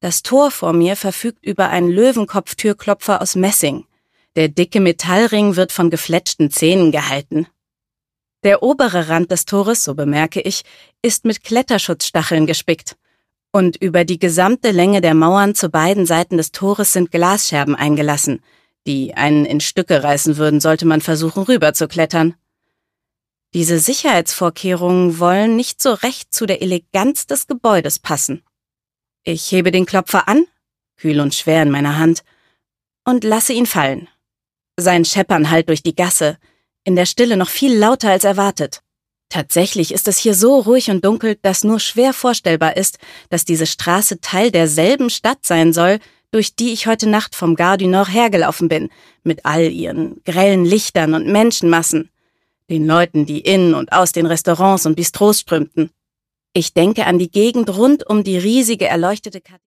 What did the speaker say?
Das Tor vor mir verfügt über einen Löwenkopftürklopfer aus Messing. Der dicke Metallring wird von gefletschten Zähnen gehalten. Der obere Rand des Tores, so bemerke ich, ist mit Kletterschutzstacheln gespickt. Und über die gesamte Länge der Mauern zu beiden Seiten des Tores sind Glasscherben eingelassen, die einen in Stücke reißen würden, sollte man versuchen, rüberzuklettern. Diese Sicherheitsvorkehrungen wollen nicht so recht zu der Eleganz des Gebäudes passen. Ich hebe den Klopfer an, kühl und schwer in meiner Hand, und lasse ihn fallen. Sein Scheppern hallt durch die Gasse, in der Stille noch viel lauter als erwartet. Tatsächlich ist es hier so ruhig und dunkel, dass nur schwer vorstellbar ist, dass diese Straße Teil derselben Stadt sein soll, durch die ich heute Nacht vom Gare du Nord hergelaufen bin, mit all ihren grellen Lichtern und Menschenmassen, den Leuten, die in und aus den Restaurants und Bistros strömten. Ich denke an die Gegend rund um die riesige erleuchtete